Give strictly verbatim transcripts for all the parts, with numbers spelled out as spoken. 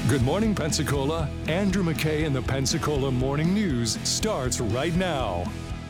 Good morning, Pensacola. Andrew McKay and the Pensacola Morning News starts right now.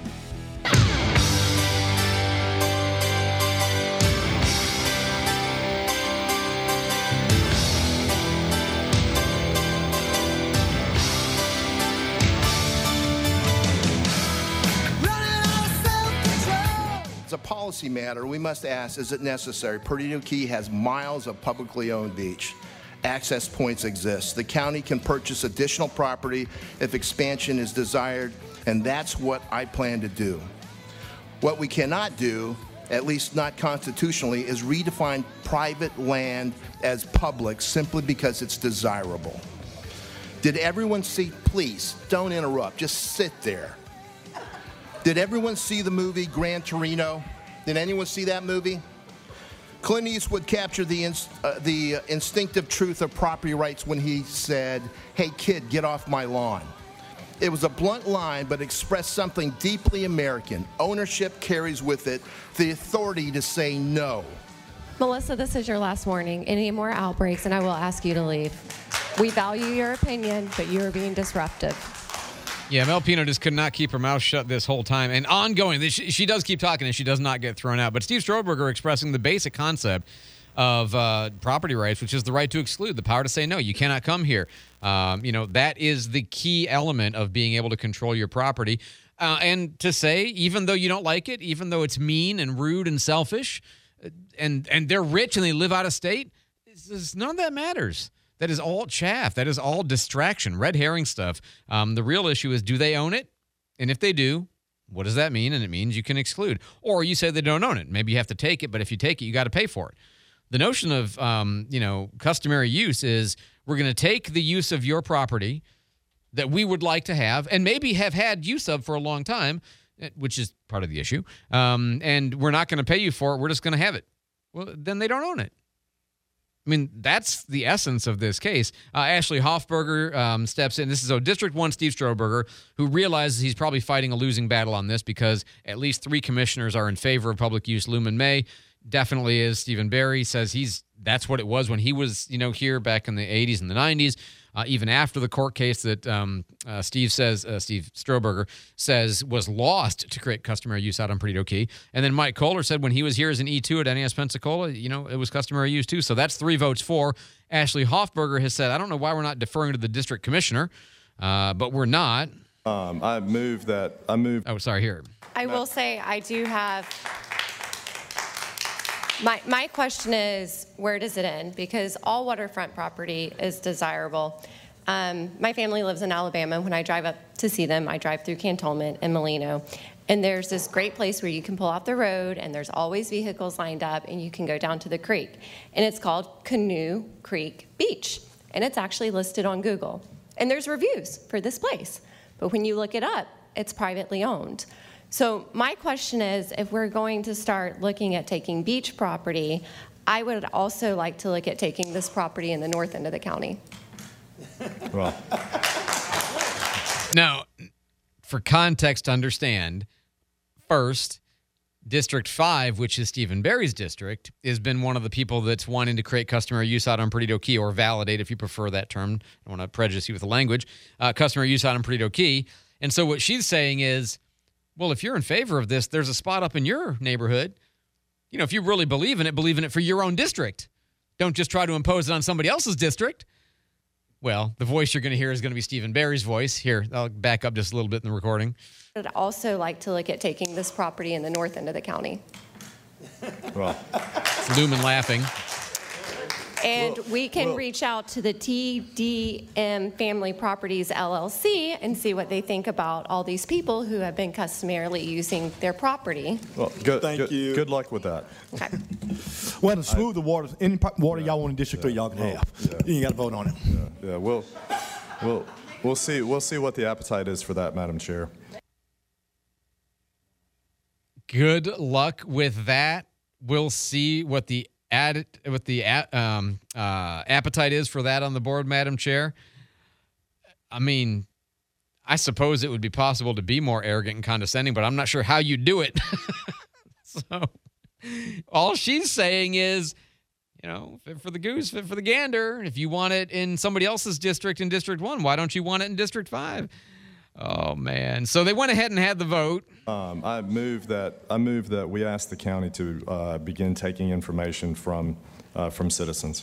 As a policy matter, we must ask, is it necessary? Perdido Key has miles of publicly owned beach. Access points exist. The county can purchase additional property if expansion is desired, and that's what I plan to do. What we cannot do, at least not constitutionally, is redefine private land as public simply because it's desirable. Did everyone see, please, don't interrupt, just sit there. Did everyone see the movie Gran Torino? Did anyone see that movie? Clint Eastwood captured the, inst- uh, the uh, instinctive truth of property rights when he said, "Hey kid, get off my lawn." It was a blunt line, but expressed something deeply American. Ownership carries with it the authority to say no. Melissa, this is your last warning. Any more outbreaks, and I will ask you to leave. We value your opinion, but you are being disruptive. Yeah, Mel Pino just could not keep her mouth shut this whole time. And ongoing, she, she does keep talking and she does not get thrown out. But Steve Stroberger expressing the basic concept of uh, property rights, which is the right to exclude, the power to say no, you cannot come here. Um, you know, that is the key element of being able to control your property. Uh, and to say, even though you don't like it, even though it's mean and rude and selfish, and, and they're rich and they live out of state, it's, it's, none of that matters. That is all chaff. That is all distraction, red herring stuff. Um, the real issue is, do they own it? And if they do, what does that mean? And it means you can exclude. Or you say they don't own it. Maybe you have to take it, but if you take it, you got to pay for it. The notion of, um, you know, customary use is we're going to take the use of your property that we would like to have and maybe have had use of for a long time, which is part of the issue, um, and we're not going to pay you for it. We're just going to have it. Well, then they don't own it. I mean, that's the essence of this case. Uh, Ashley Hoffberger um, steps in. This is a District one Steve Stroberger, who realizes he's probably fighting a losing battle on this because at least three commissioners are in favor of public use. Luman May definitely is. Stephen Barry says he's that's what it was when he was, you know, here back in the eighties and the nineties. Uh, even after the court case that um, uh, Steve says, uh, Steve Stroberger says was lost to create customary use out on Perdido Key. And then Mike Kohler said when he was here as an E two at N A S Pensacola, you know, it was customary use too. So that's three votes for. Ashley Hoffberger has said, I don't know why we're not deferring to the district commissioner, uh, but we're not. Um, I move that, I move. Oh, sorry, here. I will say I do have, my, my question is, where does it end? Because all waterfront property is desirable. Um, my family lives in Alabama. When I drive up to see them, I drive through Cantonment and Molino. And there's this great place where you can pull off the road, and there's always vehicles lined up, and you can go down to the creek. And it's called Canoe Creek Beach. And it's actually listed on Google. And there's reviews for this place. But when you look it up, it's privately owned. So my question is, if we're going to start looking at taking beach property, I would also like to look at taking this property in the north end of the county. Well. Now, for context to understand, first, District five, which is Stephen Barry's district, has been one of the people that's wanting to create customary use out on Perdido Key, or validate, if you prefer that term. I don't want to prejudice you with the language. Uh, customary use out on Perdido Key. And so what she's saying is, well, if you're in favor of this, there's a spot up in your neighborhood. You know, if you really believe in it, believe in it for your own district. Don't just try to impose it on somebody else's district. Well, the voice you're going to hear is going to be Stephen Barry's voice. Here, I'll back up just a little bit in the recording. I'd also like to look at taking this property in the north end of the county. Well. It's Lumen laughing. And Well, we can well- reach out to the T D M Family Properties L L C and see what they think about all these people who have been customarily using their property. Well, good, Thank good, you. good luck with that. Okay. Well, to smooth the water, any pro- water y'all want in District Three, y'all can Well, have. yeah. You ain't got to vote on it. Yeah, we'll, we'll, we'll see, we'll see what the appetite is for that, Madam Chair. Good luck with that. We'll see what the add what the um, uh, appetite is for that on the board, Madam Chair. I mean, I suppose it would be possible to be more arrogant and condescending, but I'm not sure how you do it. So all she's saying is, You know, fit for the goose, fit for the gander. If you want it in somebody else's district in District one, why don't you want it in District five? Oh, man. So they went ahead and had the vote. Um, I move that I move that we ask the county to uh, begin taking information from uh, from citizens.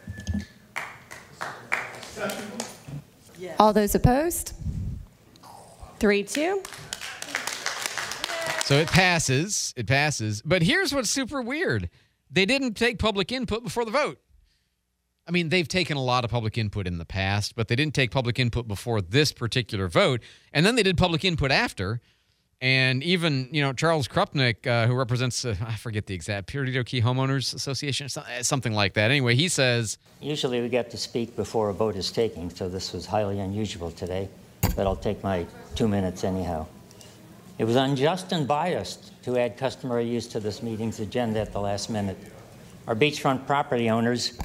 All those opposed? Three, two. So it passes. It passes. But here's what's super weird. They didn't take public input before the vote. I mean, they've taken a lot of public input in the past, but they didn't take public input before this particular vote. And then they did public input after. And even, you know, Charles Krupnick, uh, who represents, uh, I forget the exact, Perdido Key Homeowners Association, something like that. Anyway, he says, usually we get to speak before a vote is taken, so this was highly unusual today, but I'll take my two minutes anyhow. It was unjust and biased to add customary use to this meeting's agenda at the last minute. Our beachfront property owners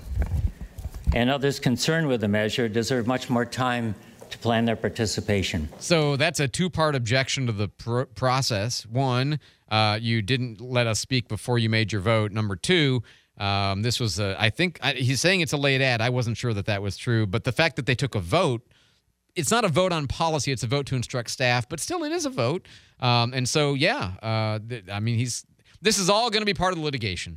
and others concerned with the measure deserve much more time to plan their participation. So that's a two-part objection to the pr- process. One, uh, you didn't let us speak before you made your vote. Number two, um, this was, a, I think, I, he's saying it's a late ad. I wasn't sure that that was true. But the fact that they took a vote, it's not a vote on policy. It's a vote to instruct staff. But still, it is a vote. Um, and so, yeah, uh, th- I mean, he's. This is all going to be part of the litigation.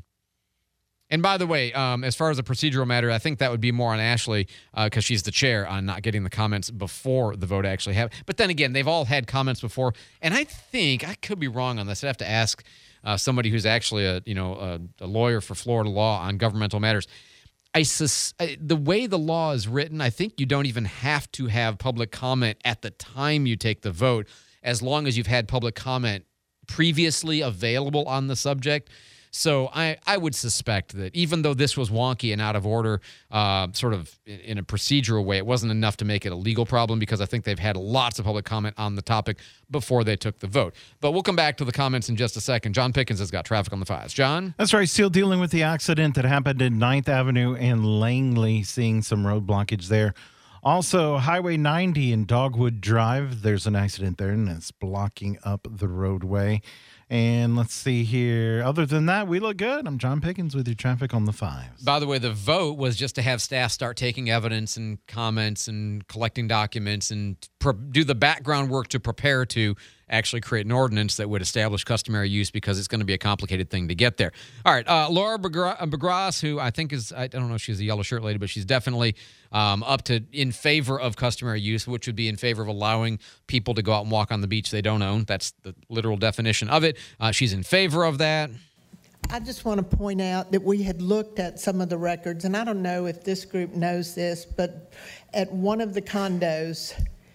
And by the way, um, as far as a procedural matter, I think that would be more on Ashley because uh, she's the chair on not getting the comments before the vote actually happened. But then again, they've all had comments before, and I think I could be wrong on this. I'd have to ask uh, somebody who's actually a you know a, a lawyer for Florida law on governmental matters. I sus- I, the way the law is written, I think you don't even have to have public comment at the time you take the vote, as long as you've had public comment previously available on the subject. So I, I would suspect that even though this was wonky and out of order, uh, sort of in, in a procedural way, it wasn't enough to make it a legal problem because I think they've had lots of public comment on the topic before they took the vote. But we'll come back to the comments in just a second. John Pickens has got traffic on the fives. John? That's right. Still dealing with the accident that happened in ninth Avenue and Langley, seeing some road blockage there. Also, Highway ninety in Dogwood Drive, there's an accident there, and it's blocking up the roadway. And let's see here. Other than that, we look good. I'm John Pickens with your traffic on the fives. By the way, the vote was just to have staff start taking evidence and comments and collecting documents and pro- do the background work to prepare to actually create an ordinance that would establish customary use because it's going to be a complicated thing to get there. All right, uh, Laura Begras, who I think is, I don't know if she's a yellow shirt lady, but she's definitely um, up to in favor of customary use, which would be in favor of allowing people to go out and walk on the beach they don't own. That's the literal definition of it. Uh, she's in favor of that. I just want to point out that we had looked at some of the records, and I don't know if this group knows this, but at one of the condos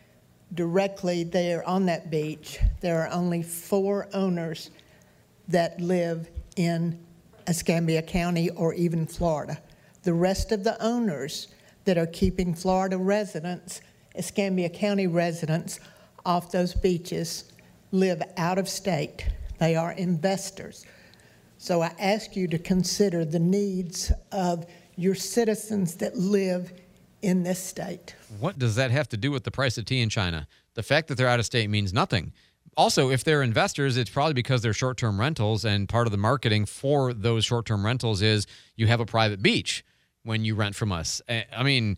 directly there on that beach, there are only four owners that live in Escambia County or even Florida. The rest of the owners that are keeping Florida residents, Escambia County residents, off those beaches live out of state. They are investors. So I ask you to consider the needs of your citizens that live in this state. What does that have to do with the price of tea in China? The fact that they're out of state means nothing. Also, if they're investors, it's probably because they're short-term rentals, and part of the marketing for those short-term rentals is you have a private beach when you rent from us. I mean,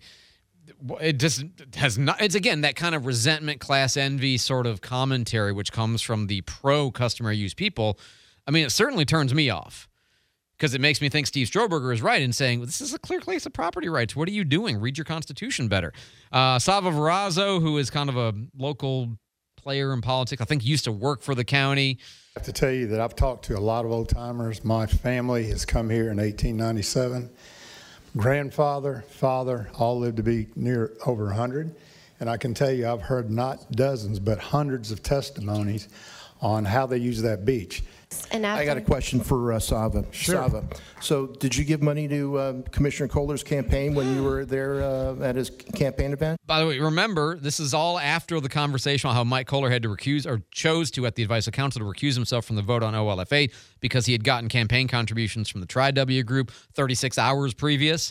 it just has not, it's again that kind of resentment, class envy sort of commentary, which comes from the pro-customary use people. I mean, it certainly turns me off because it makes me think Steve Stroberger is right in saying, well, this is a clear case of property rights. What are you doing? Read your Constitution better. Uh, Sava Verazo, who is kind of a local player in politics, I think used to work for the county. I have to tell you that I've talked to a lot of old timers. My family has come here in eighteen ninety-seven. Grandfather, father, all lived to be near over one hundred. And I can tell you I've heard not dozens, but hundreds of testimonies on how they use that beach. And after- I got a question for uh, Sava. Sure. Sava. So did you give money to uh, Commissioner Kohler's campaign when you were there uh, at his campaign event? By the way, remember, this is all after the conversation on how Mike Kohler had to recuse, or chose to, at the advice of counsel, to recuse himself from the vote on O L F eight because he had gotten campaign contributions from the Tri W group thirty-six hours previous.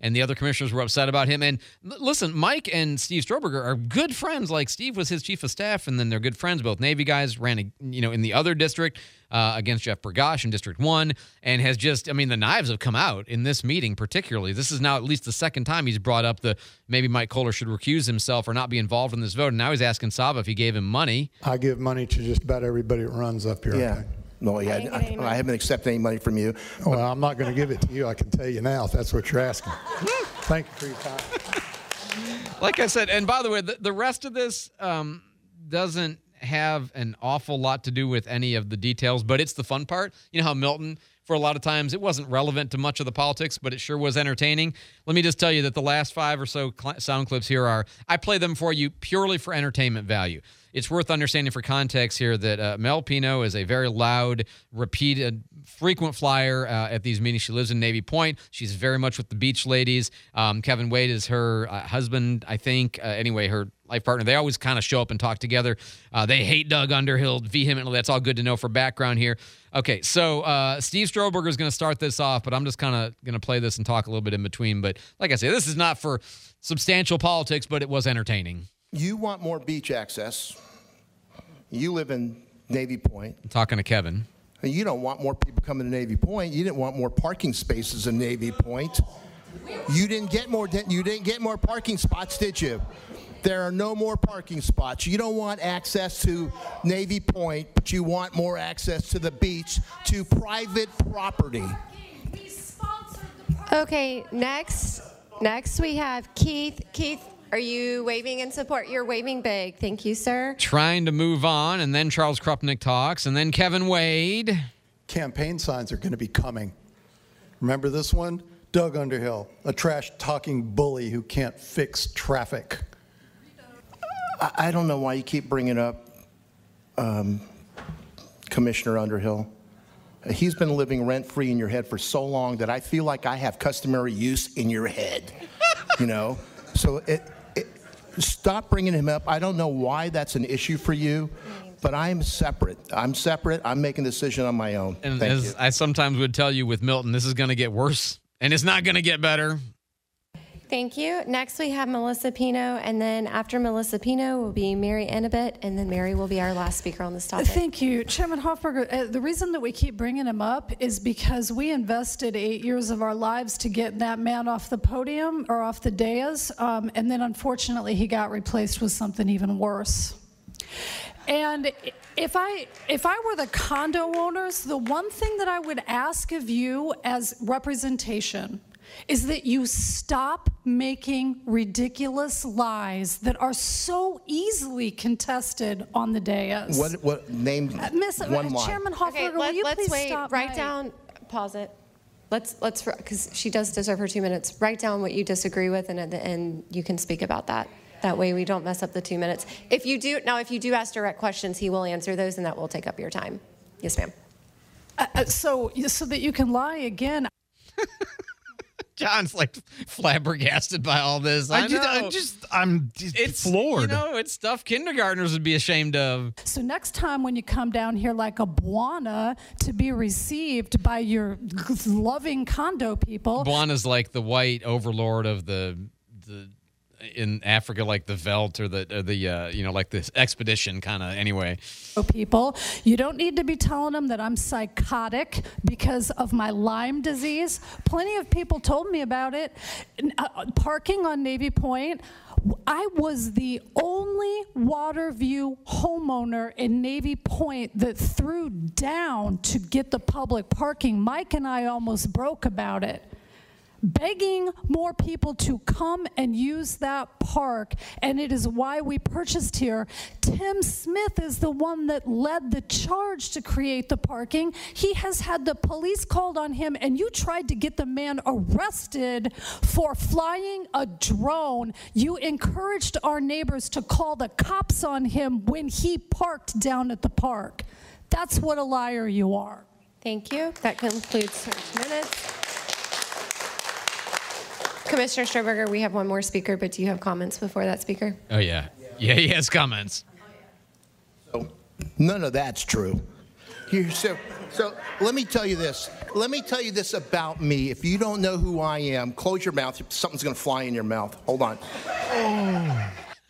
and the other commissioners were upset about him. And l- listen, Mike and Steve Stroberger are good friends. Like, Steve was his chief of staff, and then they're good friends. Both Navy guys ran, a, you know, in the other district uh, against Jeff Bergosh in District one, and has just, I mean, the knives have come out in this meeting particularly. This is now at least the second time he's brought up the maybe Mike Kohler should recuse himself or not be involved in this vote, and now he's asking Sava if he gave him money. I give money to just about everybody that runs up here. Yeah. Okay? No, yeah, I, I haven't accepted any money from you. Well, I'm not going to give it to you. I can tell you now if that's what you're asking. Thank you for your time. Like I said, and by the way, the, the rest of this um, doesn't have an awful lot to do with any of the details, but it's the fun part. You know how Milton, for a lot of times, it wasn't relevant to much of the politics, but it sure was entertaining. Let me just tell you that the last five or so cl- sound clips here are, I play them for you purely for entertainment value. It's worth understanding for context here that uh, Mel Pino is a very loud, repeated, frequent flyer uh, at these meetings. She lives in Navy Point. She's very much with the beach ladies. Um, Kevin Wade is her uh, husband, I think. Uh, anyway, her life partner. They always kind of show up and talk together. Uh, they hate Doug Underhill vehemently. That's all good to know for background here. Okay, so uh, Steve Stroberger is going to start this off, but I'm just kind of going to play this and talk a little bit in between. But like I say, this is not for substantial politics, but it was entertaining. You want more beach access. You live in Navy Point. I'm talking to Kevin. And you don't want more people coming to Navy Point. You didn't want more parking spaces in Navy Point. You didn't get more. You didn't get more parking spots, did you? There are no more parking spots. You don't want access to Navy Point, but you want more access to the beach, to private property. Okay, next, next we have Keith. Keith, are you waving in support? You're waving big. Thank you, sir. Trying to move on, and then Charles Krupnick talks, and then Kevin Wade. Campaign signs are going to be coming. Remember this one? Doug Underhill, a trash-talking bully who can't fix traffic. I, I don't know why you keep bringing up um, Commissioner Underhill. He's been living rent-free in your head for so long that I feel like I have customary use in your head, you know? So it, it, stop bringing him up. I don't know why that's an issue for you, but I'm separate. I'm separate. I'm making a decision on my own. And Thank as you. I sometimes would tell you with Milton, this is going to get worse, and it's not going to get better. Thank you. Next we have Melissa Pino, and then after Melissa Pino will be Mary Annabeth, and then Mary will be our last speaker on this topic. Thank you. Chairman Hoffberger, uh, the reason that we keep bringing him up is because we invested eight years of our lives to get that man off the podium or off the dais, um, and then unfortunately he got replaced with something even worse. And if I if I were the condo owners, the one thing that I would ask of you as representation is that you stop making ridiculous lies that are so easily contested on the dais. What, what, name Uh, Miss one line. Chairman Hoffberger, Okay, will let, you let's please wait. stop? Write my- down, pause it. Let's, let's, because she does deserve her two minutes. Write down what you disagree with, and at the end, you can speak about that. That way we don't mess up the two minutes. If you do, now if you do ask direct questions, he will answer those, and that will take up your time. Yes, ma'am. Uh, uh, so, so that you can lie again. John's like flabbergasted by all this. I, I just, know. I just, I'm just it's floored. You know, it's stuff kindergartners would be ashamed of. So next time when you come down here like a Bwana to be received by your loving condo people. Bwana's like the white overlord of the the in Africa, like the Veld or the or the uh, you know, like this expedition kind of. Anyway, people, you don't need to be telling them that I'm psychotic because of my Lyme disease. Plenty of people told me about it. Uh, parking on Navy Point. I was the only Waterview homeowner in Navy Point that threw down to get the public parking. Mike and I almost broke about it. Begging more people to come and use that park, and it is why we purchased here. Tim Smith is the one that led the charge to create the parking. He has had the police called on him, and you tried to get the man arrested for flying a drone. You encouraged our neighbors to call the cops on him when he parked down at the park. That's what a liar you are. Thank you. That concludes her minutes. Commissioner Stroberger, we have one more speaker, but do you have comments before that speaker? oh yeah, yeah, he has comments. So none of that's true. Here, so, so let me tell you this. Let me tell you this about me. If you don't know who I am, close your mouth. Something's going to fly in your mouth. Hold on. Oh.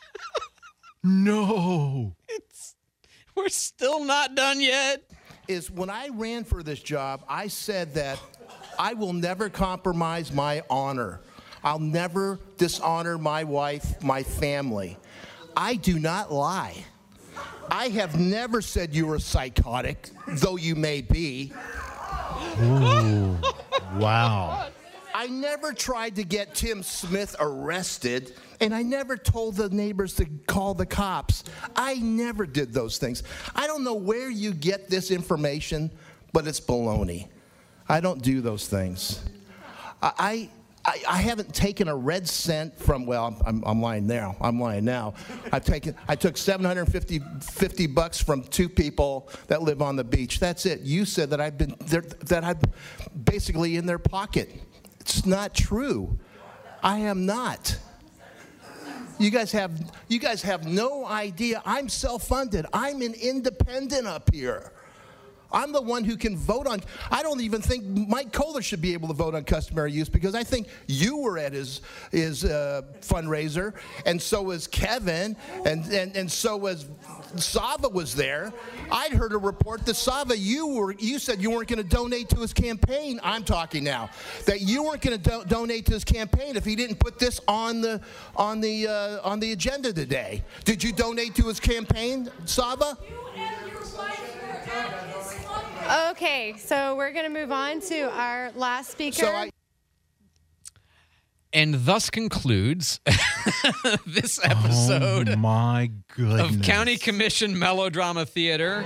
No. It's, we're still not done yet. Is when I ran for this job, I said that I will never compromise my honor. I'll never dishonor my wife, my family. I do not lie. I have never said you were psychotic, though you may be. Ooh, wow. I never tried to get Tim Smith arrested, and I never told the neighbors to call the cops. I never did those things. I don't know where you get this information, but it's baloney. I don't do those things. I... I, I haven't taken a red cent from, well, I'm, I'm lying now. I'm lying now. I've taken, I took seven hundred fifty bucks from two people that live on the beach. That's it. You said that I've been, that I'm basically in their pocket. It's not true. I am not. You guys have, you guys have no idea. I'm self-funded. I'm an independent up here. I'm the one who can vote on. I don't even think Mike Kohler should be able to vote on customary use because I think you were at his his uh, fundraiser, and so was Kevin, and, and, and so was Sava was there. I'd heard a report that Sava, you were you said you weren't going to donate to his campaign. I'm talking now that you weren't going to do- donate to his campaign if he didn't put this on the on the uh, on the agenda today. Did you donate to his campaign, Sava? Okay, so we're going to move on to our last speaker. So I- And thus concludes this episode oh my goodness. of County Commission Melodrama Theater.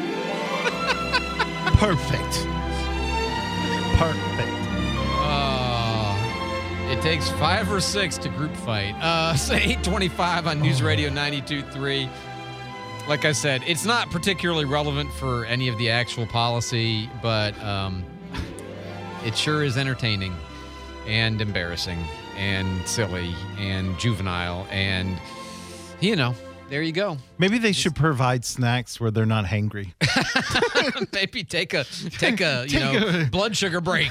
Perfect. Perfect. Uh, it takes five or six to group fight. Uh, so eight twenty-five on News Radio ninety-two point three. Like I said, it's not particularly relevant for any of the actual policy, but um, it sure is entertaining and embarrassing and silly and juvenile. And, you know, there you go. Maybe they should provide snacks where they're not hangry. Maybe take a, take a you know, blood sugar break.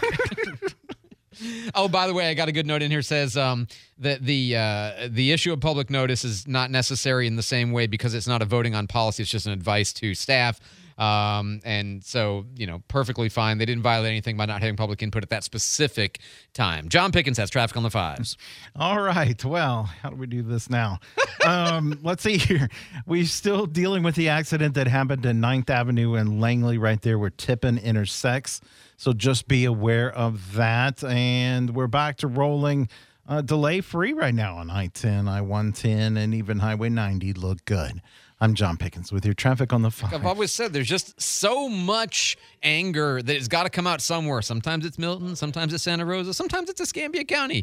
Oh, by the way, I got a good note in here. Says um, that the uh, the issue of public notice is not necessary in the same way because it's not a voting on policy. It's just an advice to staff. Um, and so, you know, perfectly fine. They didn't violate anything by not having public input at that specific time. John Pickens has traffic on the fives. All right. Well, how do we do this now? um, let's see here. We're still dealing with the accident that happened in ninth Avenue and Langley right there where Tippin intersects. So just be aware of that. And we're back to rolling uh, delay-free right now on I ten, I one ten, and even Highway ninety look good. I'm John Pickens with your traffic on the five. I've always said there's just so much anger that has got to come out somewhere. Sometimes it's Milton, sometimes it's Santa Rosa, sometimes it's Escambia County.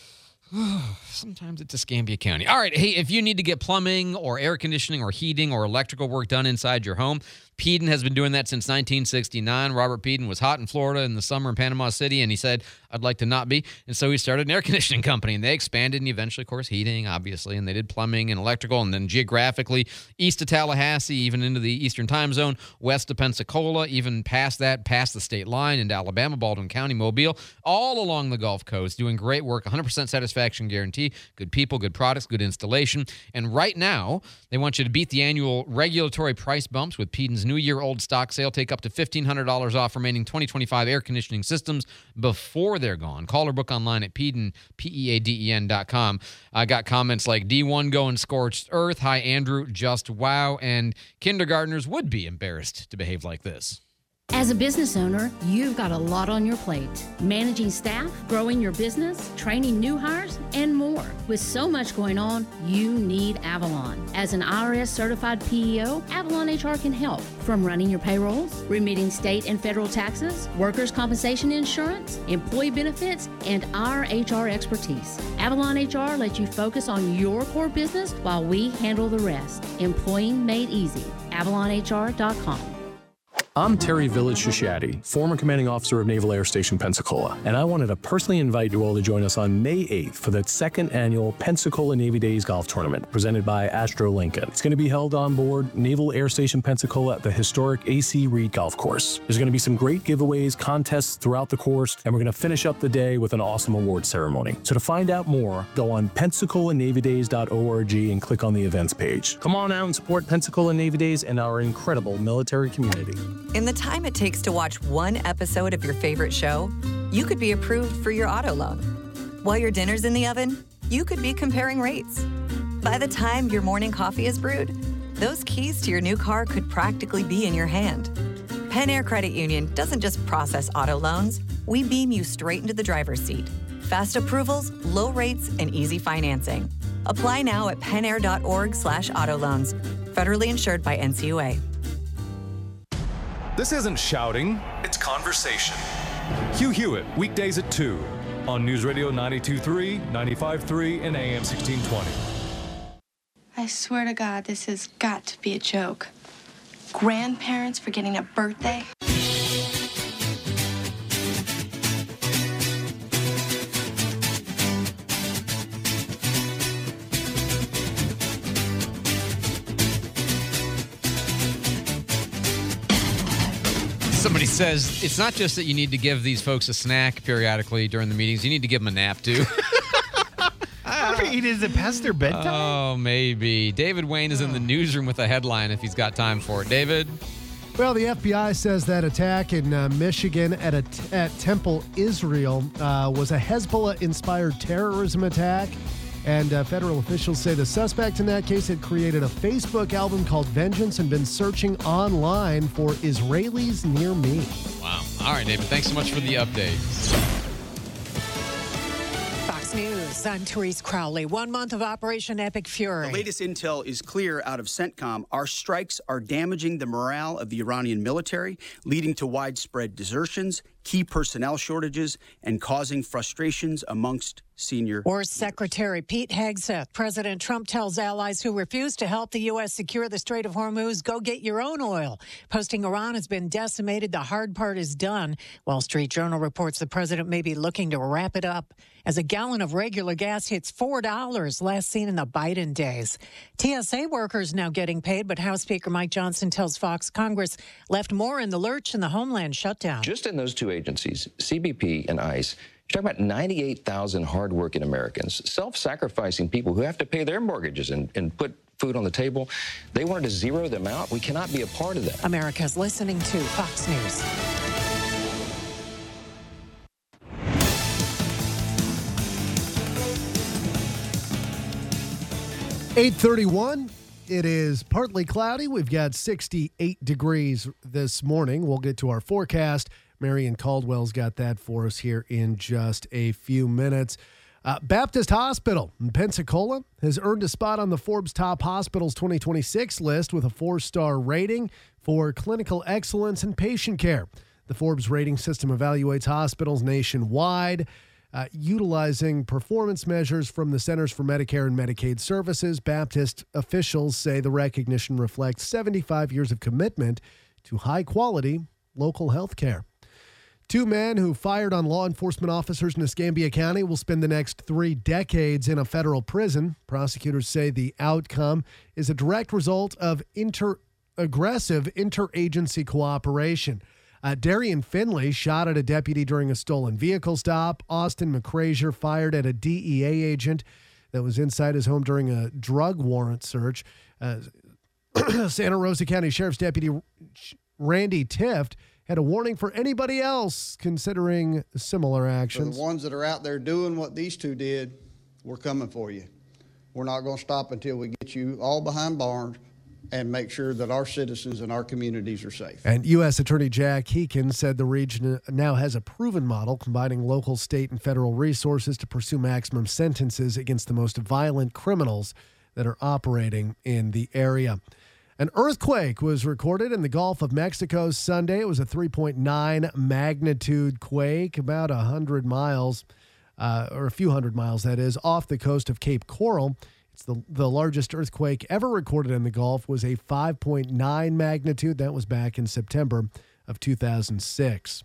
Sometimes it's Escambia County. All right, hey, if you need to get plumbing or air conditioning or heating or electrical work done inside your home, Peden has been doing that since nineteen sixty-nine. Robert Peden was hot in Florida in the summer in Panama City, and he said, I'd like to not be. And so he started an air conditioning company, and they expanded, and eventually, of course, heating, obviously, and they did plumbing and electrical, and then geographically, east of Tallahassee, even into the eastern time zone, west of Pensacola, even past that, past the state line into Alabama, Baldwin County, Mobile, all along the Gulf Coast, doing great work, one hundred percent satisfaction guarantee, good people, good products, good installation. And right now, they want you to beat the annual regulatory price bumps with Peden's new year-old stock sale. Take up to fifteen hundred dollars off remaining twenty twenty-five air conditioning systems before they're gone. Call or book online at Peden, P E A D E N dot com. I got comments like D one going scorched earth. Hi, Andrew. Just wow. And kindergartners would be embarrassed to behave like this. As a business owner, you've got a lot on your plate. Managing staff, growing your business, training new hires, and more. With so much going on, you need Avalon. As an I R S-certified P E O, Avalon H R can help. From running your payrolls, remitting state and federal taxes, workers' compensation insurance, employee benefits, and our H R expertise. Avalon H R lets you focus on your core business while we handle the rest. Employing made easy. Avalon H R dot com. I'm Terry Village Shishati, former commanding officer of Naval Air Station Pensacola, and I wanted to personally invite you all to join us on May eighth for the second annual Pensacola Navy Days Golf Tournament presented by Astro Lincoln. It's going to be held on board Naval Air Station Pensacola at the historic A C Reed Golf Course. There's going to be some great giveaways, contests throughout the course, and we're going to finish up the day with an awesome award ceremony. So to find out more, go on pensacola navy days dot org and click on the events page. Come on out and support Pensacola Navy Days and our incredible military community. In the time it takes to watch one episode of your favorite show, you could be approved for your auto loan. While your dinner's in the oven, you could be comparing rates. By the time your morning coffee is brewed, those keys to your new car could practically be in your hand. Penn Air Credit Union doesn't just process auto loans, we beam you straight into the driver's seat. Fast approvals, low rates, and easy financing. Apply now at pennair.org slash auto loans. Federally insured by N C U A. This isn't shouting, it's conversation. Hugh Hewitt, weekdays at two on News Radio ninety-two point three, ninety-five point three, and A M sixteen twenty. I swear to God, this has got to be a joke. Grandparents forgetting a birthday? Somebody says it's not just that you need to give these folks a snack periodically during the meetings. You need to give them a nap, too. Is it past their bedtime? Oh, maybe. David Wayne is in the newsroom with a headline if he's got time for it. David? Well, the F B I says that attack in uh, Michigan at, a t- at Temple, Israel, uh, was a Hezbollah-inspired terrorism attack. And uh, federal officials say the suspect in that case had created a Facebook album called Vengeance and been searching online for Israelis near me. Wow. All right, David, thanks so much for the update. Fox News, I'm Therese Crowley. One month of Operation Epic Fury. The latest intel is clear out of CENTCOM. Our strikes are damaging the morale of the Iranian military, leading to widespread desertions, key personnel shortages, and causing frustrations amongst senior. War Secretary Pete Hegseth. President Trump tells allies who refuse to help the U S secure the Strait of Hormuz, go get your own oil. Posting Iran has been decimated. The hard part is done. Wall Street Journal reports the president may be looking to wrap it up as a gallon of regular gas hits four dollars, last seen in the Biden days. T S A workers now getting paid, but House Speaker Mike Johnson tells Fox Congress left more in the lurch in the Homeland shutdown. Just in those two agencies, C B P and ICE, you're talking about ninety-eight thousand hardworking Americans, self-sacrificing people who have to pay their mortgages and, and put food on the table. They wanted to zero them out. We cannot be a part of that. America's listening to Fox News. eight thirty-one. It is partly cloudy. We've got sixty-eight degrees this morning. We'll get to our forecast. Marion Caldwell's got that for us here in just a few minutes. Uh, Baptist Hospital in Pensacola has earned a spot on the Forbes Top Hospitals twenty twenty-six list with a four-star rating for clinical excellence and patient care. The Forbes rating system evaluates hospitals nationwide, uh, utilizing performance measures from the Centers for Medicare and Medicaid Services. Baptist officials say the recognition reflects seventy-five years of commitment to high-quality local health care. Two men who fired on law enforcement officers in Escambia County will spend the next three decades in a federal prison. Prosecutors say the outcome is a direct result of inter- aggressive interagency cooperation. Uh, Darian Finley shot at a deputy during a stolen vehicle stop. Austin McCrazier fired at a D E A agent that was inside his home during a drug warrant search. Uh, Santa Rosa County Sheriff's Deputy Randy Tift had a warning for anybody else considering similar actions. For the ones that are out there doing what these two did, we're coming for you. We're not going to stop until we get you all behind bars and make sure that our citizens and our communities are safe. And U S Attorney Jack Heekin said the region now has a proven model combining local, state, and federal resources to pursue maximum sentences against the most violent criminals that are operating in the area. An earthquake was recorded in the Gulf of Mexico Sunday. It was a three point nine magnitude quake, about one hundred miles, uh, or a few hundred miles, that is, off the coast of Cape Coral. It's the, the largest earthquake ever recorded in the Gulf was a five point nine magnitude. That was back in September of two thousand six.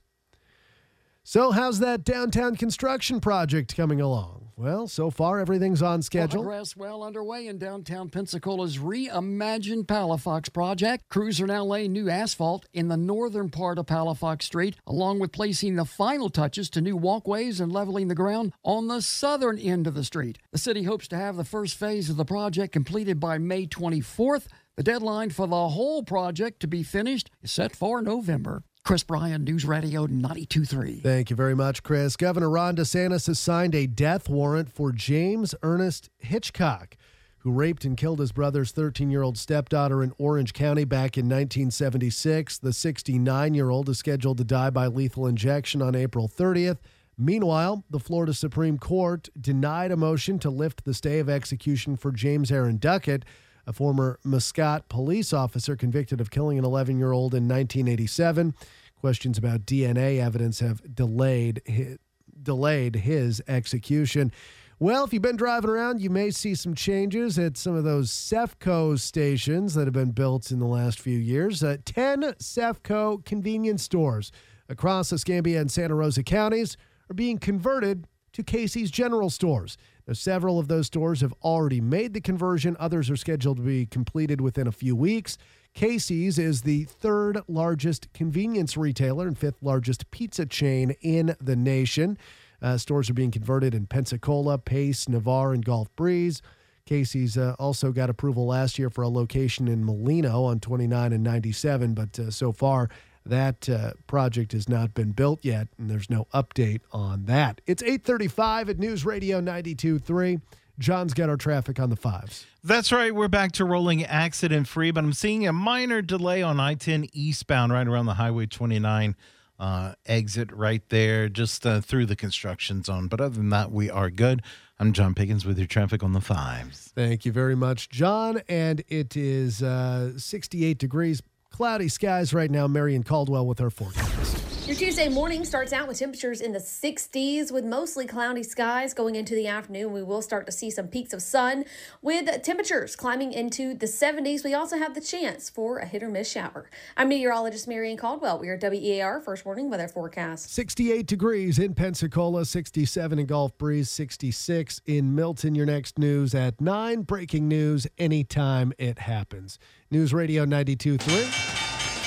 So how's that downtown construction project coming along? Well, so far everything's on schedule. Progress well underway in downtown Pensacola's reimagined Palafox project. Crews are now laying new asphalt in the northern part of Palafox Street, along with placing the final touches to new walkways and leveling the ground on the southern end of the street. The city hopes to have the first phase of the project completed by May twenty-fourth. The deadline for the whole project to be finished is set for November. Chris Bryan, News Radio ninety-two point three. Thank you very much, Chris. Governor Ron DeSantis has signed a death warrant for James Ernest Hitchcock, who raped and killed his brother's thirteen-year-old stepdaughter in Orange County back in nineteen seventy-six. The sixty-nine-year-old is scheduled to die by lethal injection on April thirtieth. Meanwhile, the Florida Supreme Court denied a motion to lift the stay of execution for James Aaron Duckett, a former Muscat police officer convicted of killing an eleven-year-old in nineteen eighty-seven. Questions about D N A evidence have delayed his, delayed his execution. Well, if you've been driving around, you may see some changes at some of those Sefco stations that have been built in the last few years. Uh, ten Sefco convenience stores across Escambia and Santa Rosa counties are being converted to Casey's General Stores. Now, several of those stores have already made the conversion. Others are scheduled to be completed within a few weeks. Casey's is the third largest convenience retailer and fifth largest pizza chain in the nation. Uh, stores are being converted in Pensacola, Pace, Navarre, and Gulf Breeze. Casey's uh, also got approval last year for a location in Molino on twenty-nine and ninety-seven, but uh, so far that uh, project has not been built yet, and there's no update on that. It's eight thirty-five at News Radio ninety-two point three. John's got our traffic on the fives. That's right. We're back to rolling accident-free, but I'm seeing a minor delay on I ten eastbound right around the Highway twenty-nine uh, exit right there, just uh, through the construction zone. But other than that, we are good. I'm John Pickens with your traffic on the fives. Thank you very much, John. And it is uh, sixty-eight degrees, cloudy skies right now. Marion Caldwell with our forecast. Your Tuesday morning starts out with temperatures in the sixties with mostly cloudy skies. Going into the afternoon, we will start to see some peaks of sun with temperatures climbing into the seventies. We also have the chance for a hit or miss shower. I'm meteorologist Marion Caldwell. We are W E A R First Warning Weather Forecast. sixty-eight degrees in Pensacola, sixty-seven in Gulf Breeze, sixty-six in Milton. Your next news at nine. Breaking news anytime it happens. News Radio ninety-two point three.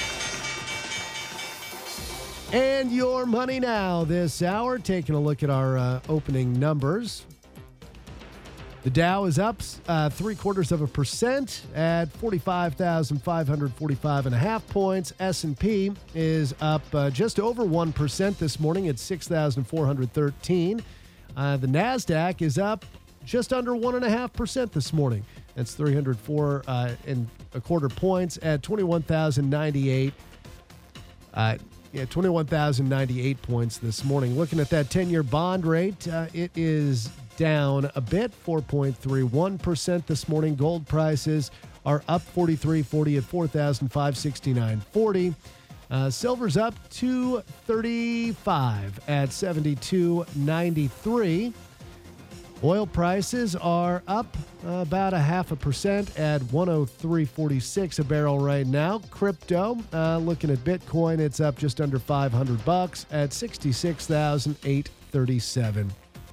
And your money now this hour. Taking a look at our uh, opening numbers. The Dow is up uh, three quarters of a percent at forty-five thousand five hundred forty-five and a half points. S and P is up uh, just over one percent this morning at six thousand four hundred thirteen. Uh, the NASDAQ is up just under one and a half percent this morning. That's three hundred four uh, and a quarter points at twenty-one thousand ninety-eight. Uh, Yeah, twenty-one thousand ninety-eight points this morning. Looking at that ten-year bond rate, uh, it is down a bit, four point three one percent this morning. Gold prices are up forty-three forty at four thousand five hundred sixty-nine forty. Uh, silver's up two thirty-five at seventy-two ninety-three. Oil prices are up uh, about a half a percent at one oh three forty-six a barrel right now. Crypto, uh, looking at Bitcoin, it's up just under five hundred bucks at sixty-six thousand eight hundred thirty-seven.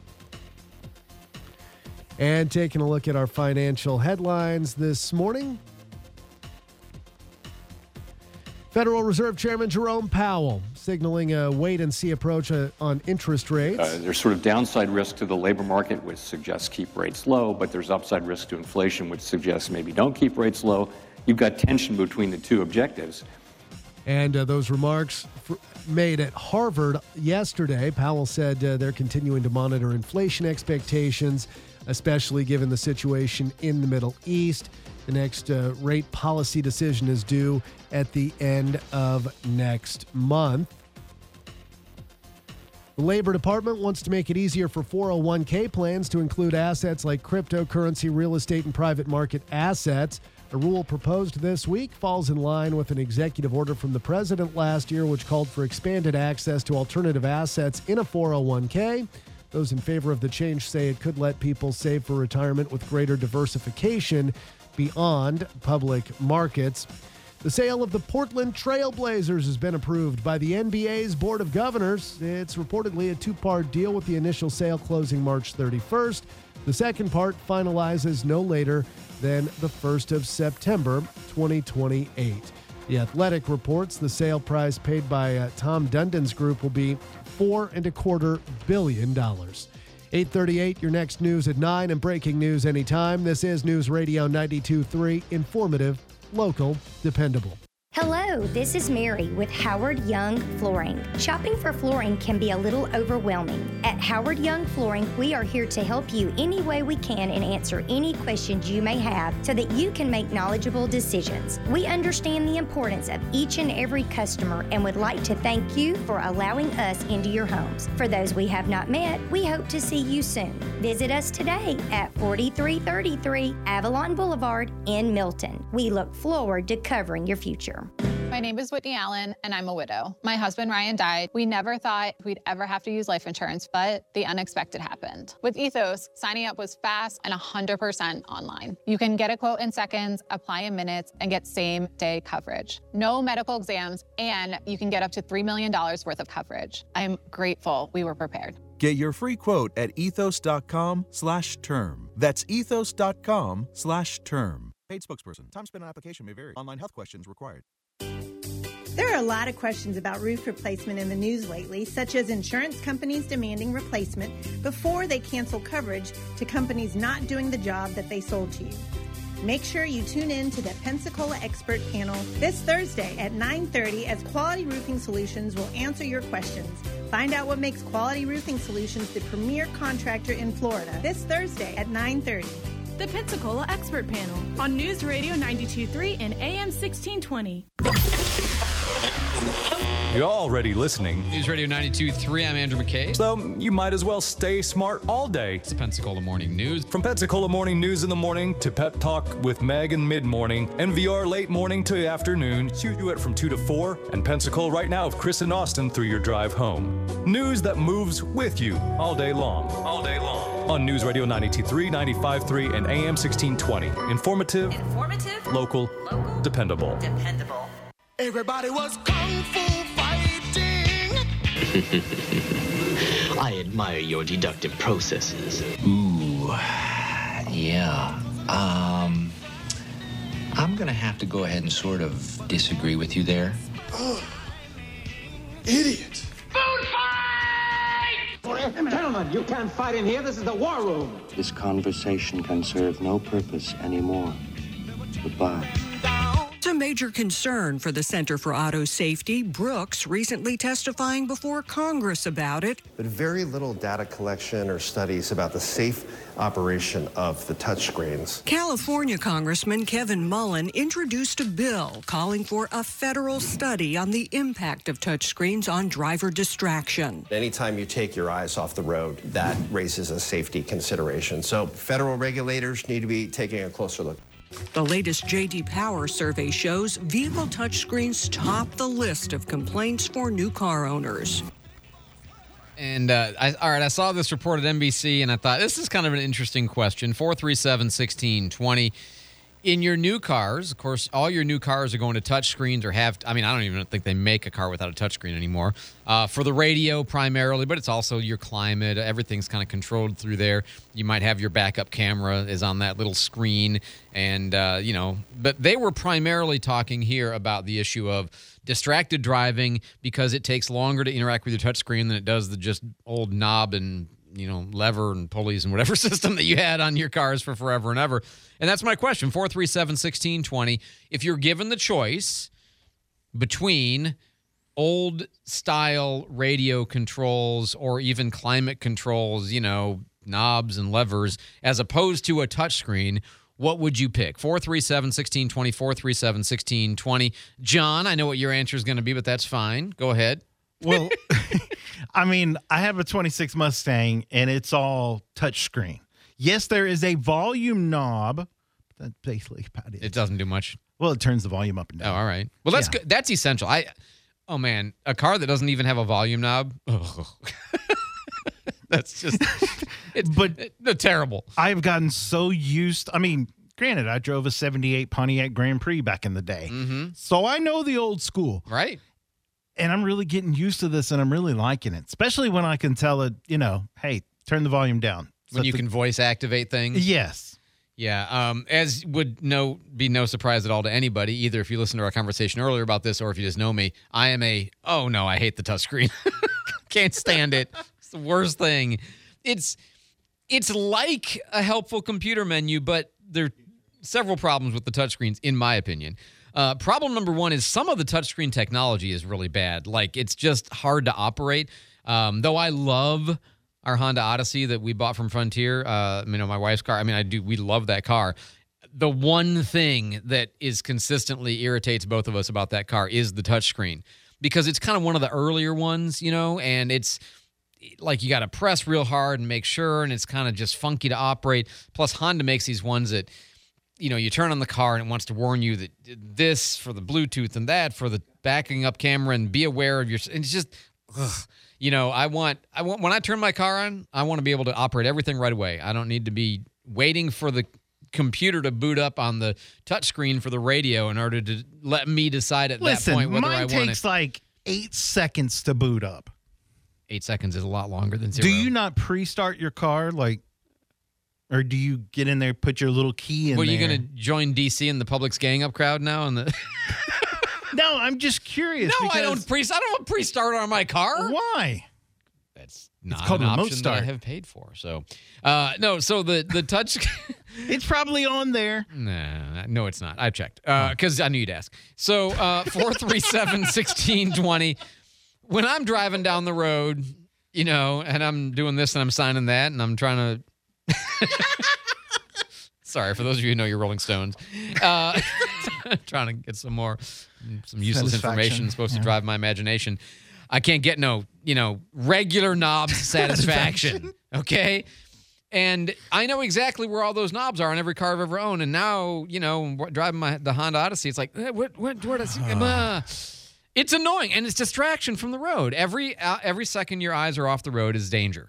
And taking a look at our financial headlines this morning. Federal Reserve Chairman Jerome Powell signaling a wait-and-see approach uh, on interest rates. Uh, there's sort of downside risk to the labor market, which suggests keep rates low, but there's upside risk to inflation, which suggests maybe don't keep rates low. You've got tension between the two objectives. And uh, those remarks f- made at Harvard yesterday. Powell said uh, they're continuing to monitor inflation expectations, especially given the situation in the Middle East. The next uh, rate policy decision is due at the end of next month. The Labor Department wants to make it easier for four oh one k plans to include assets like cryptocurrency, real estate, and private market assets. A rule proposed this week falls in line with an executive order from the president last year, which called for expanded access to alternative assets in a four oh one k. Those in favor of the change say it could let people save for retirement with greater diversification beyond public markets. The sale of the Portland Trail Blazers has been approved by the N B A's Board of Governors. It's reportedly a two-part deal with the initial sale closing March thirty-first. The second part finalizes no later than the first of September twenty twenty-eight. The Athletic reports the sale price paid by uh, Tom Dundon's group will be four and a quarter billion dollars. eight thirty-eight, your next news at nine and breaking news anytime. This is News Radio ninety-two point three, informative, local, dependable. Hello, this is Mary with Howard Young Flooring. Shopping for flooring can be a little overwhelming. At Howard Young Flooring, we are here to help you any way we can and answer any questions you may have so that you can make knowledgeable decisions. We understand the importance of each and every customer and would like to thank you for allowing us into your homes. For those we have not met, we hope to see you soon. Visit us today at forty-three thirty-three Avalon Boulevard in Milton. We look forward to covering your future. My name is Whitney Allen, and I'm a widow. My husband, Ryan, died. We never thought we'd ever have to use life insurance, but the unexpected happened. With Ethos, signing up was fast and one hundred percent online. You can get a quote in seconds, apply in minutes, and get same-day coverage. No medical exams, and you can get up to three million dollars worth of coverage. I'm grateful we were prepared. Get your free quote at ethos.com slash term. That's ethos.com slash term. Paid spokesperson. Time spent on application may vary. Online health questions required. There are a lot of questions about roof replacement in the news lately, such as insurance companies demanding replacement before they cancel coverage to companies not doing the job that they sold to you. Make sure you tune in to the Pensacola Expert Panel this Thursday at nine thirty as Quality Roofing Solutions will answer your questions. Find out what makes Quality Roofing Solutions the premier contractor in Florida this Thursday at nine thirty. The Pensacola Expert Panel on News Radio ninety-two point three and A M sixteen twenty. You're already listening. News Radio ninety-two point three, I'm Andrew McKay. So you might as well stay smart all day. It's the Pensacola Morning News. From Pensacola Morning News in the morning to Pep Talk with Meg in mid-morning, N V R late morning to afternoon, you do it from two to four, and Pensacola right now with Chris and Austin through your drive home. News that moves with you all day long. All day long. On News Radio ninety-two point three, ninety-five point three, and A M sixteen twenty. Informative, Informative, local, local, dependable. Dependable. Everybody was kung fu fighting. I admire your deductive processes. Ooh, yeah. Um, I'm gonna have to go ahead and sort of disagree with you there. Oh, idiot. Food fight! Gentlemen, you can't fight in here. This is the war room. This conversation can serve no purpose anymore. Goodbye. It's a major concern for the Center for Auto Safety. Brooks recently testifying before Congress about it. But very little data collection or studies about the safe operation of the touchscreens. California Congressman Kevin Mullen introduced a bill calling for a federal study on the impact of touchscreens on driver distraction. Anytime you take your eyes off the road, that raises a safety consideration. So federal regulators need to be taking a closer look. The latest J D Power survey shows vehicle touchscreens top the list of complaints for new car owners. And, uh, I, all right, I saw this report at N B C, and I thought, this is kind of an interesting question. four three seven, one six two zero. In your new cars, of course, all your new cars are going to touchscreens or have, I mean, I don't even think they make a car without a touchscreen anymore. Uh, for the radio primarily, but it's also your climate. Everything's kind of controlled through there. You might have your backup camera is on that little screen. And, uh, you know, but they were primarily talking here about the issue of distracted driving because it takes longer to interact with your touchscreen than it does the just old knob and, you know, lever and pulleys and whatever system that you had on your cars for forever and ever. And that's my question, four three seven, one six two zero. If you're given the choice between old-style radio controls or even climate controls, you know, knobs and levers, as opposed to a touchscreen, what would you pick? four three seven, one six two zero, four three seven, one six two zero. John, I know what your answer is going to be, but that's fine. Go ahead. Well, I mean, I have a twenty-six Mustang, and it's all touchscreen. Yes, there is a volume knob. That's basically about it. It doesn't do much. Well, it turns the volume up and down. Oh, all right. Well, that's Yeah. good. That's essential. I, oh man, a car that doesn't even have a volume knob. Ugh. That's just, it's But it, they're terrible. I've gotten so used. I mean, granted, I drove a seventy-eight Pontiac Grand Prix back in the day. Mm-hmm. So I know the old school. Right. And I'm really getting used to this, and I'm really liking it, especially when I can tell it, you know, hey, turn the volume down. When Set you the- can voice activate things. Yes. Yeah. Um, as would no be no surprise at all to anybody, either if you listen to our conversation earlier about this or if you just know me, I am a, oh no, I hate the touchscreen. Can't stand it. It's the worst thing. It's it's like a helpful computer menu, but there are several problems with the touchscreens, in my opinion. Uh, problem number one is some of the touchscreen technology is really bad. Like, it's just hard to operate. Um, though I love our Honda Odyssey that we bought from Frontier, uh, you know, my wife's car. I mean, I do. We love that car. The one thing that is consistently irritates both of us about that car is the touchscreen, because it's kind of one of the earlier ones, you know, and it's like you got to press real hard and make sure, and it's kind of just funky to operate. Plus, Honda makes these ones that, you know, you turn on the car and it wants to warn you that this for the Bluetooth and that for the backing up camera, and be aware of your. And it's just, ugh. You know, I want, I want when I turn my car on, I want to be able to operate everything right away. I don't need to be waiting for the computer to boot up on the touchscreen for the radio in order to let me decide at Listen, that point whether mine I want takes it. like eight seconds to boot up. Eight seconds is a lot longer than zero. Do you not pre-start your car, like, or do you get in there, put your little key in Well, there? you going to join D C in the Publix gang up crowd now? And the No, I'm just curious. no, I because- don't pre. I don't pre-start on my car. Why? That's not called an remote option that I start. have paid for. So, uh, no. So the the touch. It's probably on there. Nah, no, it's not. I've checked because I knew you'd ask. So uh, four three seven, one six two zero. When I'm driving down the road, you know, and I'm doing this and I'm signing that and I'm trying to. Sorry, for those of you who know your Rolling Stones. Uh, trying to get some more, some useless information supposed yeah. to drive my imagination. I can't get no, you know, regular knobs satisfaction. Okay. And I know exactly where all those knobs are on every car I've ever owned. And now, you know, driving my the Honda Odyssey, it's like, eh, what, what, what is, uh, it's annoying, and it's distraction from the road. Every uh, every second your eyes are off the road is danger.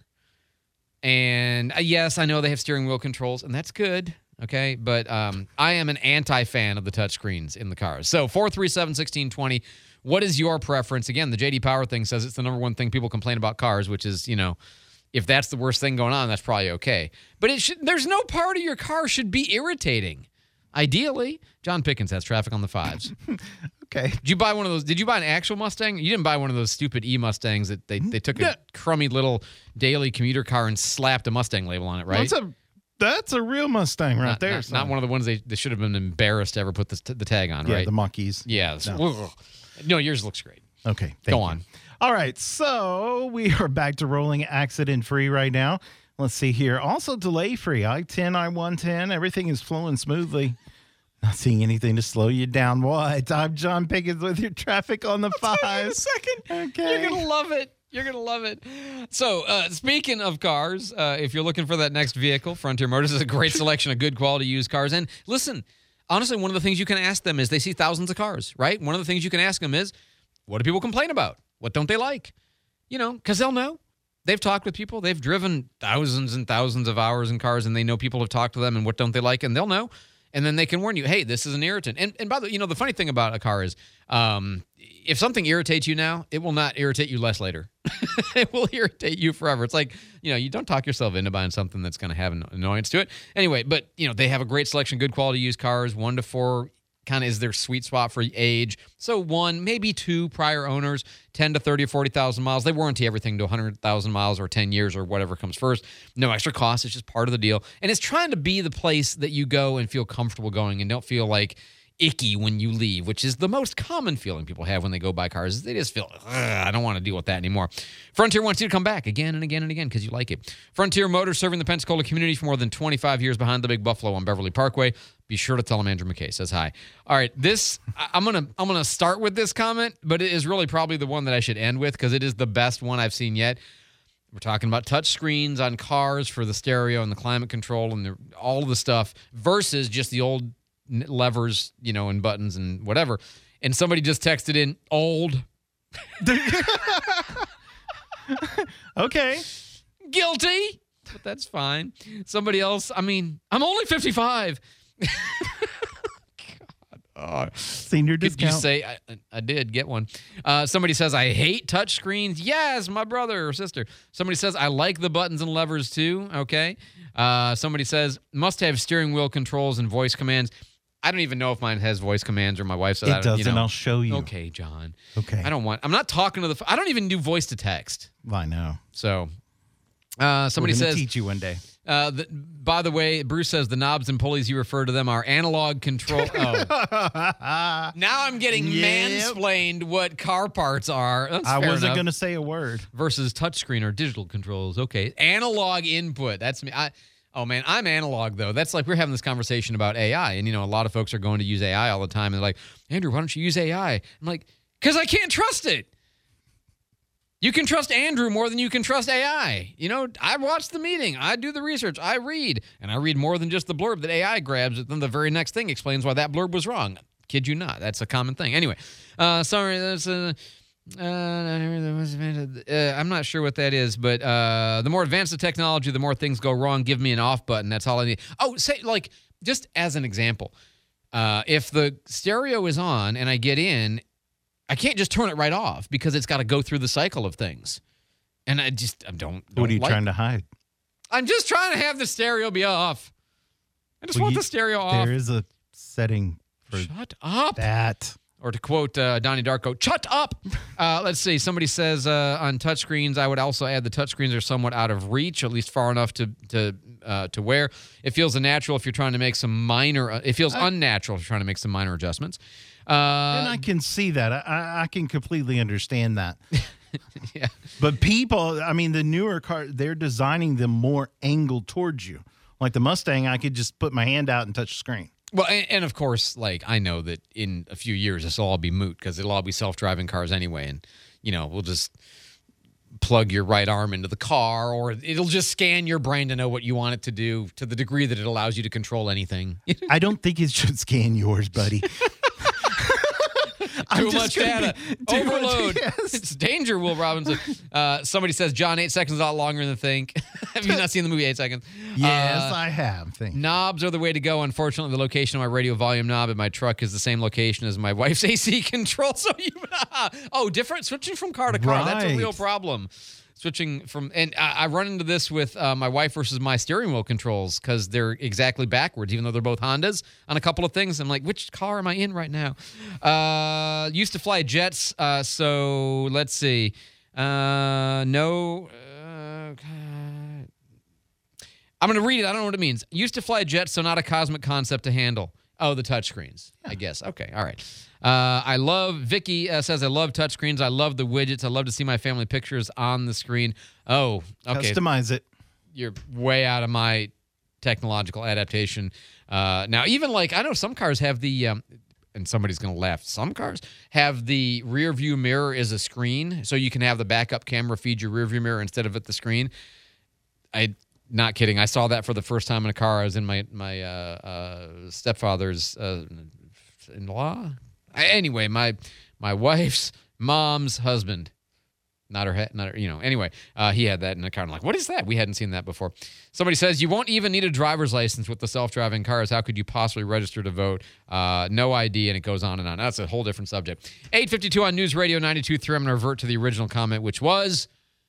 And uh, yes, I know they have steering wheel controls, and that's good. Okay, but um, I am an anti-fan of the touchscreens in the cars. So four three seven, one six two zero. What is your preference? Again, the J D Power thing says it's the number one thing people complain about cars, which is, you know, if that's the worst thing going on, that's probably okay. But it should. There's no part of your car should be irritating. Ideally, John Pickens has traffic on the fives. Okay. Did you buy one of those? Did you buy an actual Mustang? You didn't buy one of those stupid e-Mustangs that they, they took a Yeah. crummy little daily commuter car and slapped a Mustang label on it, right? That's a that's a real Mustang right not, there. Not, son. not one of the ones they, they should have been embarrassed to ever put the, the tag on, yeah, right? the monkeys. Yeah. No. Ugh. No, yours looks great. Okay. thank Go you. on. All right. So we are back to rolling accident free right now. Let's see here. Also delay free. I ten, I one ten. Everything is flowing smoothly. Not seeing anything to slow you down. What? I'm John Pickens with your traffic on the five. Wait a second. Okay. You're going to love it. You're going to love it. So, uh, speaking of cars, uh, if you're looking for that next vehicle, Frontier Motors has a great selection of good quality used cars. And listen, honestly, one of the things you can ask them is they see thousands of cars, right? One of the things you can ask them is, what do people complain about? What don't they like? You know, because they'll know. They've talked with people. They've driven thousands and thousands of hours in cars, and they know people have talked to them, and what don't they like, and they'll know. And then they can warn you, hey, this is an irritant. And and by the way, you know, the funny thing about a car is um, if something irritates you now, it will not irritate you less later. It will irritate you forever. It's like, you know, you don't talk yourself into buying something that's going to have an annoyance to it. Anyway, but, you know, they have a great selection, good quality used cars, one to four kind of is their sweet spot for age. So one, maybe two prior owners, ten to thirty or forty thousand miles. They warranty everything to one hundred thousand miles or ten years or whatever comes first. No extra cost. It's just part of the deal. And it's trying to be the place that you go and feel comfortable going and don't feel like icky when you leave, which is the most common feeling people have when they go buy cars. They just feel, I don't want to deal with that anymore. Frontier wants you to come back again and again and again because you like it. Frontier Motors, serving the Pensacola community for more than twenty-five years, behind the Big Buffalo on Beverly Parkway. Be sure to tell them Andrew McKay says hi. All right, this I'm gonna I'm gonna start with this comment, but it is really probably the one that I should end with because it is the best one I've seen yet. We're talking about touch screens on cars for the stereo and the climate control and the, all of the stuff versus just the old levers, you know, and buttons and whatever. And somebody just texted in old. Okay. Guilty, but that's fine. Somebody else, I mean, I'm only fifty-five. Oh, Senior did discount. you say I, I did get one? Uh, somebody says I hate touch screens. Yes, my brother or sister. Somebody says I like the buttons and levers too. Okay. Uh, somebody says must have steering wheel controls and voice commands. I don't even know if mine has voice commands or my wife said It I don't, you doesn't. know. I'll show you. Okay, John. Okay. I don't want. I'm not talking to the. I don't even do voice to text. I know. So, uh, somebody We're gonna says teach you one day. Uh, the, by the way, Bruce says the knobs and pulleys you refer to them are analog control. Oh. Now I'm getting Yep. mansplained what car parts are. That's I fair wasn't enough. going to say a word. Versus touchscreen or digital controls. Okay. Analog input. That's me. I, oh, man. I'm analog, though. That's like we're having this conversation about A I. And, you know, a lot of folks are going to use A I all the time. And they're like, Andrew, why don't you use A I? I'm like, because I can't trust it. You can trust Andrew more than you can trust A I. You know, I watch the meeting. I do the research. I read. And I read more than just the blurb that A I grabs. Then the very next thing explains why that blurb was wrong. Kid you not. That's a common thing. Anyway, uh, sorry. That's uh, uh, uh, I'm not sure what that is, but uh, the more advanced the technology, the more things go wrong. Give me an off button. That's all I need. Oh, say, like, just as an example, uh, if the stereo is on and I get in, I can't just turn it right off because it's got to go through the cycle of things. And I just I don't, don't What are you like trying to hide? I'm just trying to have the stereo be off. I just Well, want you- the stereo off. There is a setting for Shut up. that. Or to quote uh, Donnie Darko, shut up. Uh, let's see. Somebody says uh, on touchscreens, I would also add the touchscreens are somewhat out of reach, at least far enough to to uh, to wear. It feels unnatural if you're trying to make some minor. Uh, it feels I- unnatural if you're trying to make some minor adjustments. Uh, and I can see that. I- I, I can completely understand that. yeah. But people, I mean, the newer car, they're designing them more angled towards you. Like the Mustang, I could just put my hand out and touch the screen. Well, and, and of course, like I know that in a few years this will all be moot because it'll all be self-driving cars anyway, and you know we'll just plug your right arm into the car, or it'll just scan your brain to know what you want it to do to the degree that it allows you to control anything. I don't think it should scan yours, buddy. I'm Too just much gonna data. be- too much- Overload. yes. It's danger, Will Robinson. Uh, somebody says, John, eight seconds is a lot longer than think. Have you not seen the movie Eight Seconds? Yes, Uh, I have. Thank you. Knobs are the way to go. Unfortunately, the location of my radio volume knob in my truck is the same location as my wife's A C control. So you, oh, different switching from car to car. That's a real Right. problem. Switching from, and I, I run into this with uh, my wife versus my steering wheel controls because they're exactly backwards, even though they're both Hondas on a couple of things. I'm like, which car am I in right now? Uh, used to fly jets, uh, so let's see. Uh, no. Uh, I'm going to read it. I don't know what it means. Used to fly jets, so not a cosmic concept to handle. Oh, the touchscreens, I guess. Okay, all right. Uh, I love, Vicky uh, says, I love touchscreens. I love the widgets. I love to see my family pictures on the screen. Oh, okay. Customize it. You're way out of my technological adaptation. Uh, now, even like, I know some cars have the, um, and somebody's going to laugh, some cars have the rear view mirror as a screen, so you can have the backup camera feed your rear view mirror instead of at the screen. I Not kidding. I saw that for the first time in a car. I was in my my uh, uh, stepfather's uh, in-law. Anyway, my my wife's mom's husband, not her, he- not her, you know. Anyway, uh, he had that in the car. I'm like, what is that? We hadn't seen that before. Somebody says you won't even need a driver's license with the self-driving cars. How could you possibly register to vote? Uh, no I D, and it goes on and on. That's a whole different subject. eight fifty-two on News Radio ninety-two point three. I'm going to revert to the original comment, which was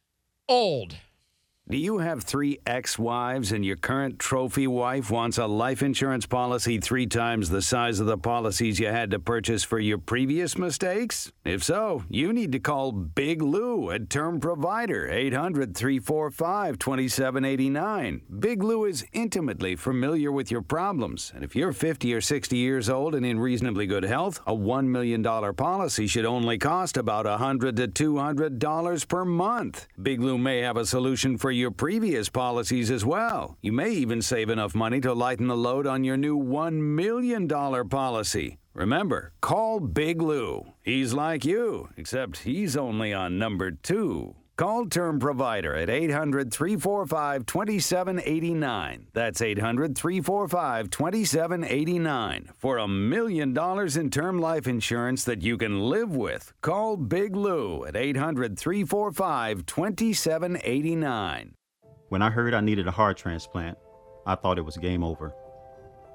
old. Do you have three ex-wives and your current trophy wife wants a life insurance policy three times the size of the policies you had to purchase for your previous mistakes? If so, you need to call Big Lou at Term Provider, eight hundred, three four five, two seven eight nine. Big Lou is intimately familiar with your problems, and if you're fifty or sixty years old and in reasonably good health, a one million dollars policy should only cost about one hundred to two hundred dollars per month. Big Lou may have a solution for your previous policies as well. You may even save enough money to lighten the load on your new one million dollars policy. Remember, call Big Lou. He's like you, except he's only on number two. Call Term Provider at eight hundred, three four five, two seven eight nine. That's eight hundred, three four five, two seven eight nine. For a million dollars in term life insurance that you can live with, call Big Lou at eight hundred, three four five, two seven eight nine. When I heard I needed a heart transplant, I thought it was game over.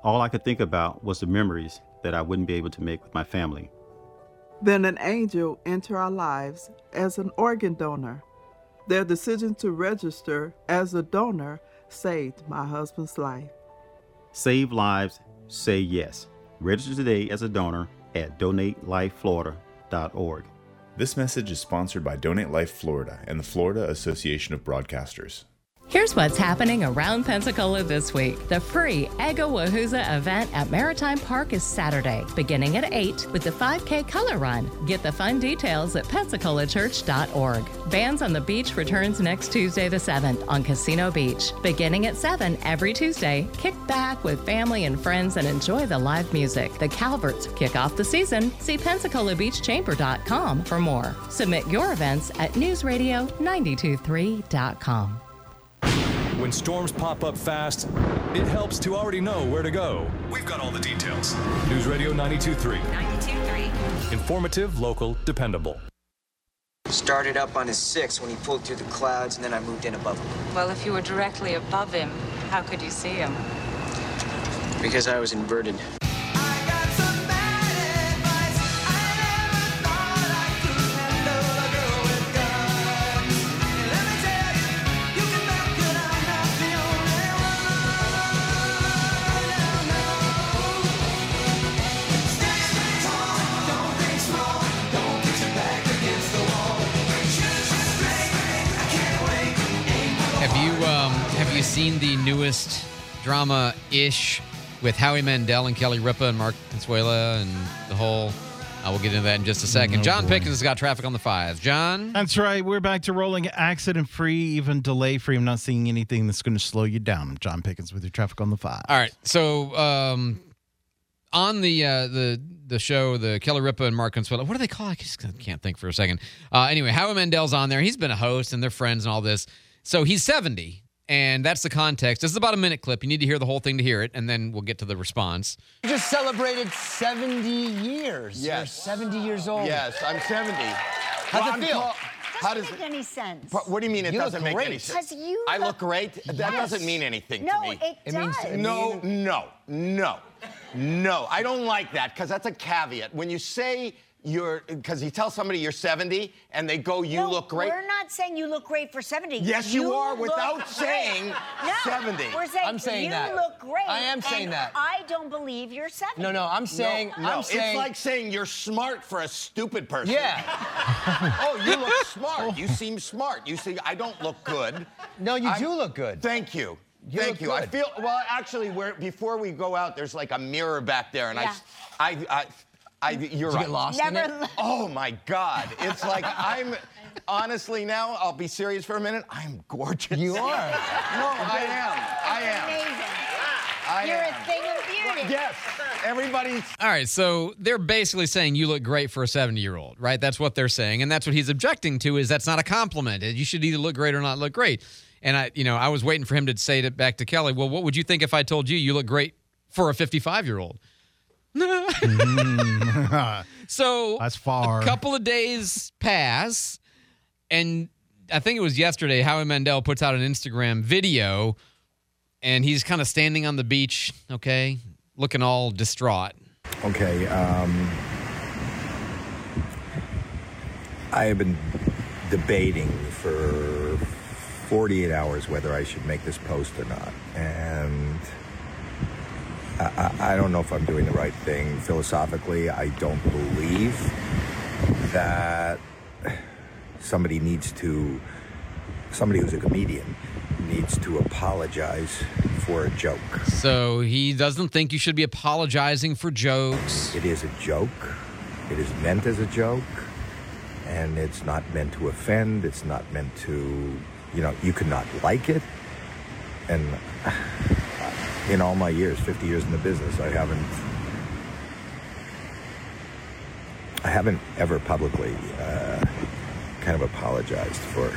All I could think about was the memories that I wouldn't be able to make with my family. Then an angel entered our lives as an organ donor. Their decision to register as a donor saved my husband's life. Save lives, say yes. Register today as a donor at donate life florida dot org. This message is sponsored by Donate Life Florida and the Florida Association of Broadcasters. Here's what's happening around Pensacola this week. The free Egawahooza event at Maritime Park is Saturday, beginning at eight with the five K Color Run. Get the fun details at pensacola church dot org. Bands on the Beach returns next Tuesday the seventh on Casino Beach. Beginning at seven every Tuesday, kick back with family and friends and enjoy the live music. The Calverts kick off the season. See pensacola beach chamber dot com for more. Submit your events at news radio nine two three dot com. When storms pop up fast, it helps to already know where to go. We've got all the details. News Radio ninety-two point three. ninety-two point three. Informative, local, dependable. Started up on his six when he pulled through the clouds, and then I moved in above him. Well, if you were directly above him, how could you see him? Because I was inverted. Have you seen the newest drama-ish with Howie Mandel and Kelly Ripa and Mark Consuela and the whole... I will get into that in just a second. No John boy. Pickens has got traffic on the fives. John? That's right. We're back to rolling accident-free, even delay-free. I'm not seeing anything that's going to slow you down. I'm John Pickens with your traffic on the five. All right. So um, on the uh, the the show, the Kelly Ripa and Mark Consuela, what do they call it? I just can't think for a second. Uh, anyway, Howie Mandel's on there. He's been a host, and they're friends and all this. So he's seventy. And that's the context. This is about a minute clip. You need to hear the whole thing to hear it, and then we'll get to the response. You just celebrated seventy years. Yes. You're seventy years old. Yes, I'm seventy. How's Well, it I'm feel? call- How does Doesn't make any sense. What do you mean it You look doesn't make great. any sense? Because you I look- look great? That Yes. doesn't mean anything No, to me. it It means- does. it No, mean- no, no, no. I don't like that because that's a caveat. When you say you're, because you tell somebody you're seventy and they go, you No, look great. We're not saying you look great for seventy. Yes, you are, look without great. saying no, seventy. We're saying I'm saying you that. look great. I am saying and that. I don't believe you're seventy. No, no, I'm saying, no, no, I'm saying. it's like saying you're smart for a stupid person. Yeah. Oh, you look smart. You seem smart. You see, I don't look good. No, you I'm- do look good. Thank you. You Thank look you. I good. feel well. Actually, we're, before we go out, there's like a mirror back there, and Yeah. I, I, I, I, you're Did you right. get lost Never in it? l- Oh my God! It's like I'm. Honestly, now I'll be serious for a minute. I'm gorgeous. You are. No, I am. I am. Amazing. I You're am. a thing of beauty. Yes. Everybody's. All right, so they're basically saying you look great for a seventy-year-old, right? That's what they're saying, and that's what he's objecting to is that's not a compliment. You should either look great or not look great. And I, you know, I was waiting for him to say it back to Kelly. Well, what would you think if I told you you look great for a fifty-five-year-old? So That's far. a couple of days pass, and I think it was yesterday, Howie Mandel puts out an Instagram video, and he's kind of standing on the beach, okay, looking all distraught. Okay, um, I have been debating for forty-eight hours whether I should make this post or not. And I, I, I don't know if I'm doing the right thing. Philosophically, I don't believe that somebody needs to, somebody who's a comedian needs to apologize for a joke. So he doesn't think you should be apologizing for jokes. It is a joke. It is meant as a joke. And it's not meant to offend. It's not meant to, you know, you could not like it. And in all my years, fifty years in the business, I haven't, I haven't ever publicly uh, kind of apologized for.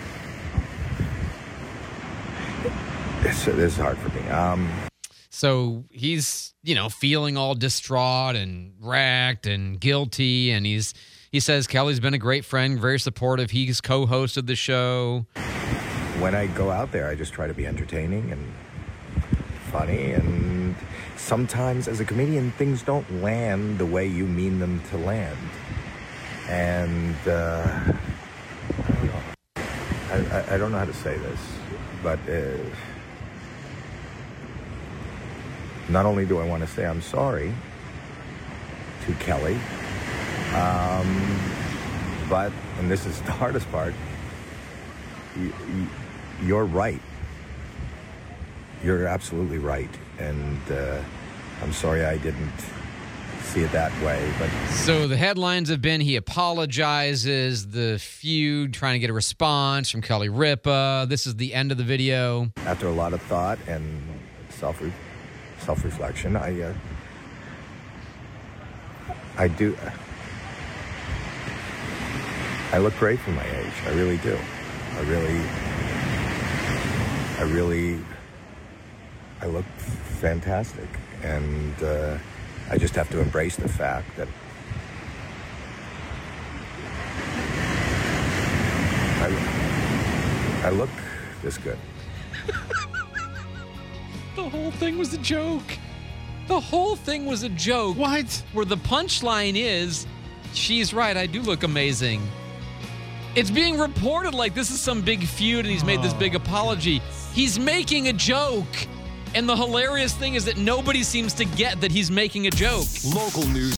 This, this is hard for me. Um, So he's, you know, feeling all distraught and racked and guilty. And he's he says Kelly's been a great friend, very supportive. He's co-hosted the show. when I go out there, I just try to be entertaining and funny. And sometimes as a comedian, things don't land the way you mean them to land. And uh, I don't know. I, I, I don't know how to say this, but uh, not only do I want to say I'm sorry to Kelly, um, but, and this is the hardest part, you, you, you're right. You're absolutely right. And uh, I'm sorry I didn't see it that way. But So the headlines have been he apologizes, the feud, trying to get a response from Kelly Ripa. This is the end of the video. After a lot of thought and self self-reflection, I uh, I do. I look great for my age. I really do. I really, I really, I look fantastic. And uh, I just have to embrace the fact that I, I look this good. The whole thing was a joke. The whole thing was a joke. What? Where the punchline is, she's right, I do look amazing. It's being reported like this is some big feud and he's made this big apology. He's making a joke. And the hilarious thing is that nobody seems to get that he's making a joke. Local news.